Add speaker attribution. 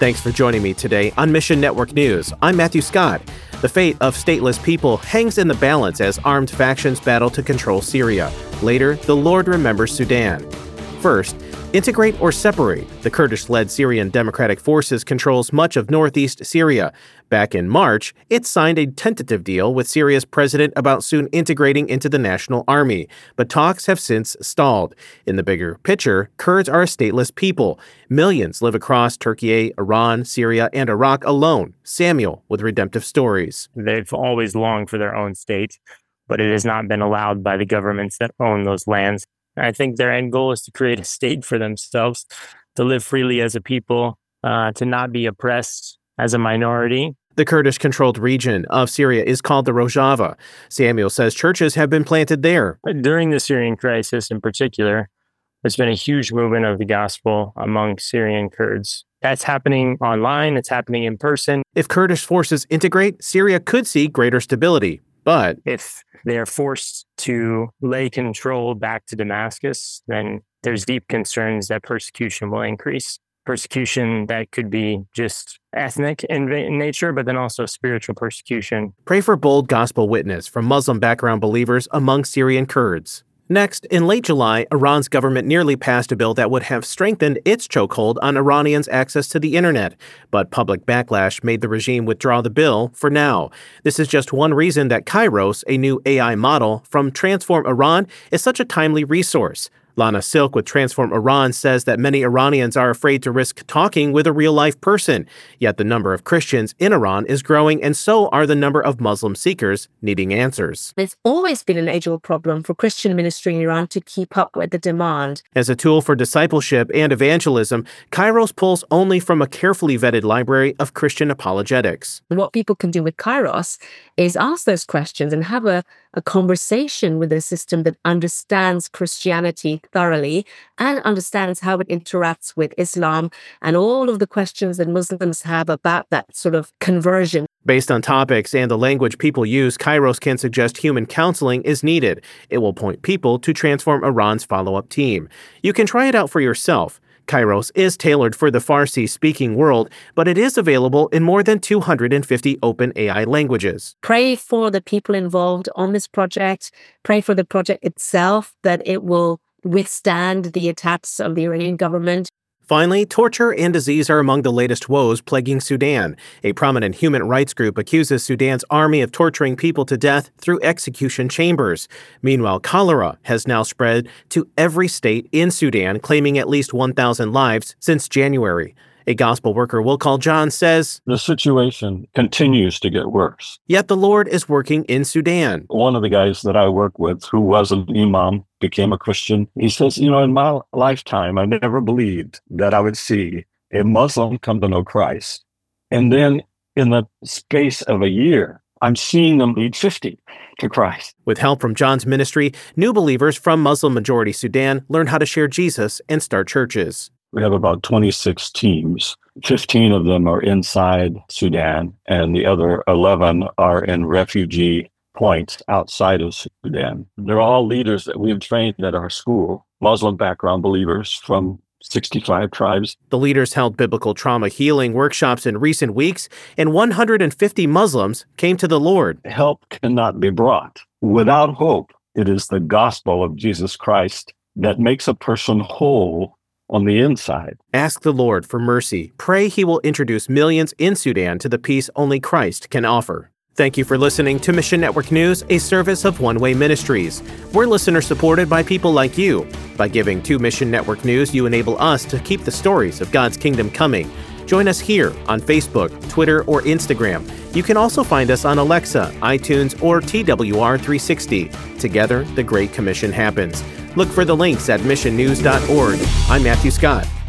Speaker 1: Thanks for joining me today on Mission Network News. I'm Matthew Scott. The fate of stateless people hangs in the balance as armed factions battle to control Syria. Later, the Lord remembers Sudan. First, integrate or separate. The Kurdish-led Syrian Democratic Forces controls much of northeast Syria. Back in March, it signed a tentative deal with Syria's president about soon integrating into the national army, but talks have since stalled. In the bigger picture, Kurds are a stateless people. Millions live across Turkey, Iran, Syria, and Iraq alone. Samuel with Redemptive Stories.
Speaker 2: They've always longed for their own state, but it has not been allowed by the governments that own those lands. I think their end goal is to create a state for themselves, to live freely as a people, to not be oppressed as a minority.
Speaker 1: The Kurdish-controlled region of Syria is called the Rojava. Samuel says churches have been planted there.
Speaker 2: During the Syrian crisis in particular, there's been a huge movement of the gospel among Syrian Kurds. That's happening online, it's happening in person.
Speaker 1: If Kurdish forces integrate, Syria could see greater stability. But
Speaker 2: if they are forced to lay control back to Damascus, then there's deep concerns that persecution will increase. Persecution that could be just ethnic in nature, but then also spiritual persecution.
Speaker 1: Pray for bold gospel witness from Muslim background believers among Syrian Kurds. Next, in late July, Iran's government nearly passed a bill that would have strengthened its chokehold on Iranians' access to the internet. But public backlash made the regime withdraw the bill for now. This is just one reason that Kairos, a new AI model from Transform Iran, is such a timely resource. Lana Silk with Transform Iran says that many Iranians are afraid to risk talking with a real-life person. Yet the number of Christians in Iran is growing, and so are the number of Muslim seekers needing answers.
Speaker 3: There's always been an age-old problem for Christian ministry in Iran to keep up with the demand.
Speaker 1: As a tool for discipleship and evangelism, Kairos pulls only from a carefully vetted library of Christian apologetics.
Speaker 3: What people can do with Kairos is ask those questions and have a conversation with a system that understands Christianity thoroughly and understands how it interacts with Islam and all of the questions that Muslims have about that sort of conversion.
Speaker 1: Based on topics and the language people use, Kairos can suggest human counseling is needed. It will point people to Transform Iran's follow-up team. You can try it out for yourself. Kairos is tailored for the Farsi-speaking world, but it is available in more than 250 open AI languages.
Speaker 3: Pray for the people involved on this project. Pray for the project itself, that it will withstand the attacks of the Iranian government.
Speaker 1: Finally, torture and disease are among the latest woes plaguing Sudan. A prominent human rights group accuses Sudan's army of torturing people to death through execution chambers. Meanwhile, cholera has now spread to every state in Sudan, claiming at least 1,000 lives since January. A gospel worker, Will Call John, says,
Speaker 4: the situation continues to get worse.
Speaker 1: Yet the Lord is working in Sudan.
Speaker 4: One of the guys that I work with, who was an imam, became a Christian. He says, in my lifetime, I never believed that I would see a Muslim come to know Christ. And then in the space of a year, I'm seeing them lead 50 to Christ.
Speaker 1: With help from John's ministry, new believers from Muslim-majority Sudan learn how to share Jesus and start churches.
Speaker 4: We have about 26 teams. 15 of them are inside Sudan, and the other 11 are in refugee points outside of Sudan. They're all leaders that we have trained at our school, Muslim background believers from 65 tribes.
Speaker 1: The leaders held biblical trauma healing workshops in recent weeks, and 150 Muslims came to the Lord.
Speaker 4: Help cannot be brought without hope. It is the gospel of Jesus Christ that makes a person whole on the inside.
Speaker 1: Ask the Lord for mercy. Pray he will introduce millions in Sudan to the peace only Christ can offer. Thank you for listening to Mission Network News, a service of One Way Ministries. We're listener supported by people like you. By giving to Mission Network News, you enable us to keep the stories of God's kingdom coming. Join us here on Facebook, Twitter, or Instagram. You can also find us on Alexa, iTunes, or TWR360. Together, the Great Commission happens. Look for the links at missionnews.org. I'm Matthew Scott.